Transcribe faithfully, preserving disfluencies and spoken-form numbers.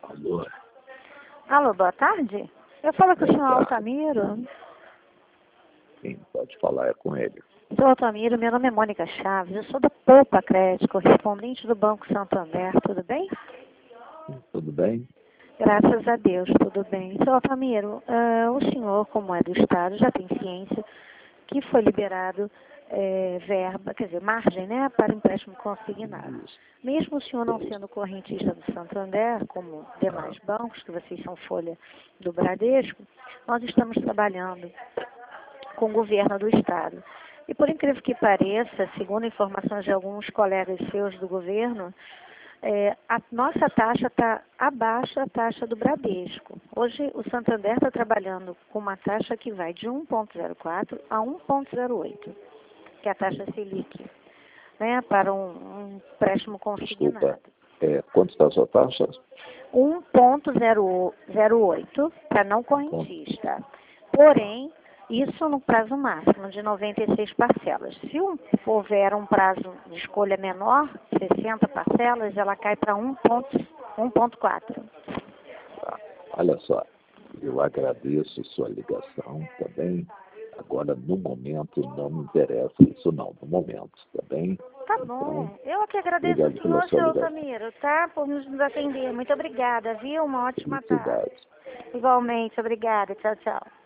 Alô? Alô, boa tarde. Eu falo com o Boa senhor tarde. Altamiro. Quem pode falar é com ele. Senhor Altamiro, meu nome é Mônica Chaves, eu sou da Poupa Crédito, correspondente do Banco Santander, tudo bem? Tudo bem? Graças a Deus, tudo bem. Senhor Altamiro, uh, o senhor, como é do Estado, já tem ciência que foi liberado é, verba, quer dizer, margem, né, para empréstimo consignado. Isso. Mesmo o senhor não sendo correntista do Santander, como demais bancos, que vocês são folha do Bradesco, nós estamos trabalhando com o governo do Estado. E por incrível que pareça, segundo informações de alguns colegas seus do governo, é, a nossa taxa está abaixo da taxa do Bradesco. Hoje o Santander está trabalhando com uma taxa que vai de um vírgula zero quatro a um vírgula zero oito, que é a taxa Selic, né, para um, um empréstimo consignado. Desculpa, é, quanto está a sua taxa? um vírgula zero oito para não correntista. Porém, isso no prazo máximo de noventa e seis parcelas. Se um, houver um prazo de escolha menor, sessenta parcelas, ela cai para um vírgula quatro. Tá. Olha só, eu agradeço sua ligação, tá bem? Agora, no momento, não me interessa isso não, no momento, tá bem? Tá bom. Eu que agradeço Obrigado ao pela senhor, sua senhor ligação. Altamiro, tá? Por nos atender. Muito obrigada, viu? Uma ótima tarde. Felicidades. Igualmente, obrigada. Tchau, tchau.